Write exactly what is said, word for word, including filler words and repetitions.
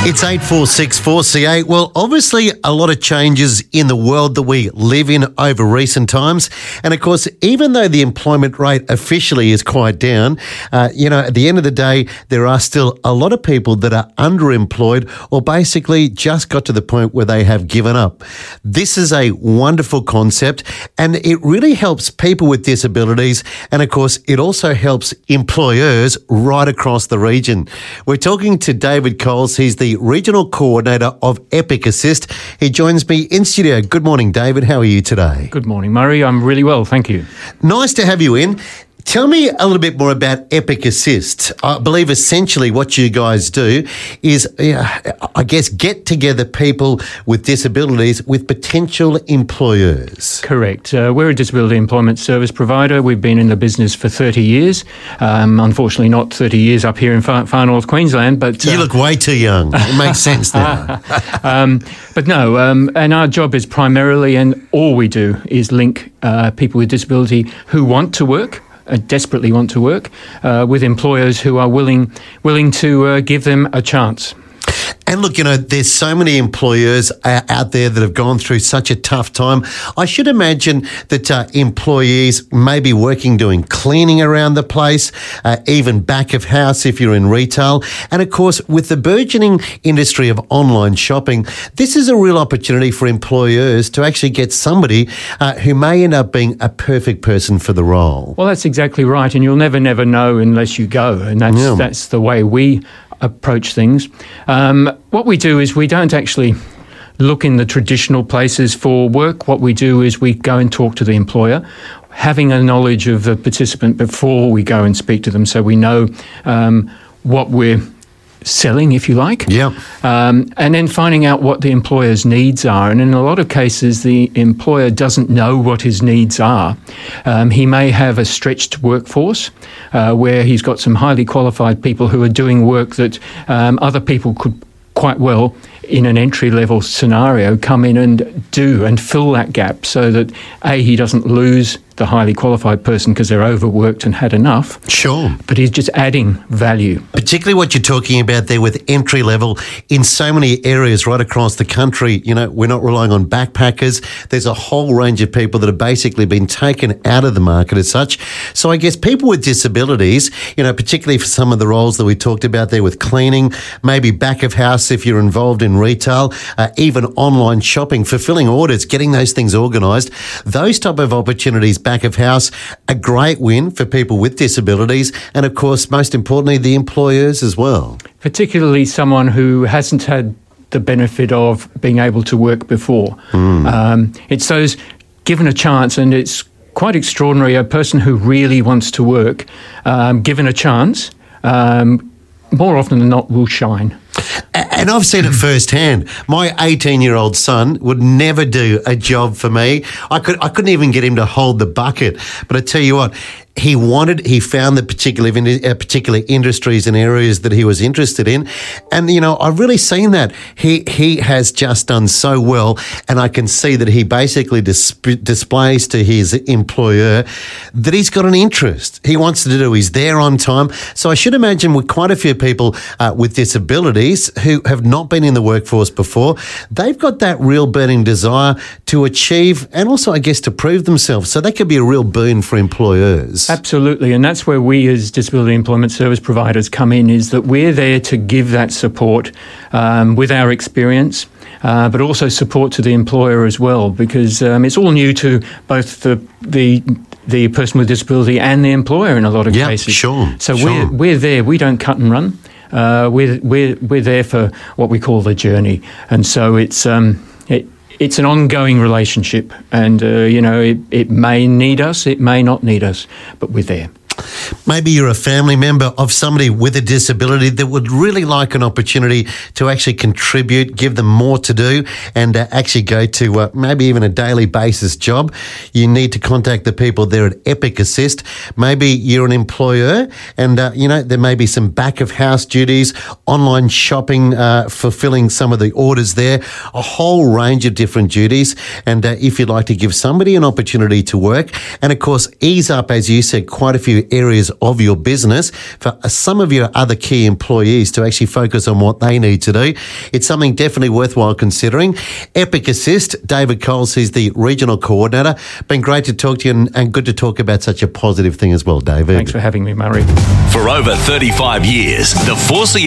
It's eight four six four C eight. Well, obviously a lot of changes in the world that we live in over recent times. And of course, even though the employment rate officially is quite down, uh, you know, at the end of the day, there are still a lot of people that are underemployed or basically just got to the point where they have given up. This is a wonderful concept and it really helps people with disabilities. And of course, it also helps employers right across the region. We're talking to David Coles. He's the Regional Coordinator of Epic Assist. He joins me in studio. Good morning, David. How are you today? Good morning, Murray. I'm really well, thank you. Nice to have you in. Tell me a little bit more about Epic Assist. I believe essentially what you guys do is, uh, I guess, get together people with disabilities with potential employers. Correct. Uh, we're a disability employment service provider. We've been in the business for thirty years. Um, unfortunately, not thirty years up here in far, far north Queensland. But uh, you look way too young. It makes sense now. um, but no, um, and our job is primarily, and all we do is link uh, people with disability who want to work, Uh, desperately want to work, uh, with employers who are willing willing to uh, give them a chance. And look, you know, there's so many employers uh, out there that have gone through such a tough time. I should imagine that uh, employees may be working doing cleaning around the place, uh, even back of house if you're in retail. And of course, with the burgeoning industry of online shopping, this is a real opportunity for employers to actually get somebody uh, who may end up being a perfect person for the role. Well, that's exactly right. And you'll never, never know unless you go. And that's, Yeah. that's the way we approach things. Um, what we do is we don't actually look in the traditional places for work. What we do is we go and talk to the employer, having a knowledge of the participant before we go and speak to them, so we know um, what we're selling, if you like. Yeah. Um, and then finding out what the employer's needs are. And in a lot of cases, the employer doesn't know what his needs are. Um, he may have a stretched workforce uh, where he's got some highly qualified people who are doing work that um, other people could quite well, in an entry-level scenario, come in and do and fill that gap so that, A, he doesn't lose the highly qualified person because they're overworked and had enough. Sure. But he's just adding value. Particularly what you're talking about there with entry level in so many areas right across the country. You know, we're not relying on backpackers. There's a whole range of people that have basically been taken out of the market as such. So I guess people with disabilities, you know, particularly for some of the roles that we talked about there with cleaning, maybe back of house if you're involved in retail, uh, even online shopping, fulfilling orders, getting those things organised, those type of opportunities back of house, a great win for people with disabilities and, of course, most importantly, the employers as well. Particularly someone who hasn't had the benefit of being able to work before. Mm. Um, it's those given a chance, and it's quite extraordinary, a person who really wants to work, um, given a chance, um, more often than not will shine. And I've seen it firsthand. My eighteen-year-old son would never do a job for me. I could, I couldn't even get him to hold the bucket. But I tell you what, he wanted, he found the particular uh, particular industries and areas that he was interested in. And, you know, I've really seen that. He he has just done so well. And I can see that he basically dis- displays to his employer that he's got an interest. He wants to do, he's there on time. So I should imagine with quite a few people uh, with disabilities who have not been in the workforce before, they've got that real burning desire to achieve and also, I guess, to prove themselves. So that could be a real boon for employers. Absolutely, and that's where we as disability employment service providers come in, is that we're there to give that support um, with our experience, uh, but also support to the employer as well, because um, it's all new to both the the the person with disability and the employer in a lot of yeah, cases. Sure, so sure. we're we're there. We don't cut and run. Uh, we're we're we're there for what we call the journey, and so it's um it. It's an ongoing relationship, and, uh, you know, it, it may need us, it may not need us, but we're there. Maybe you're a family member of somebody with a disability that would really like an opportunity to actually contribute, give them more to do, and uh, actually go to uh, maybe even a daily basis job. You need to contact the people there at Epic Assist. Maybe you're an employer and, uh, you know, there may be some back-of-house duties, online shopping, uh, fulfilling some of the orders there, a whole range of different duties. And uh, if you'd like to give somebody an opportunity to work and, of course, ease up, as you said, quite a few areas of your business for some of your other key employees to actually focus on what they need to do. It's something definitely worthwhile considering. Epic Assist, David Coles, he's the regional coordinator. Been great to talk to you and, and good to talk about such a positive thing as well, David. Thanks for having me, Murray. For over thirty-five years, the four C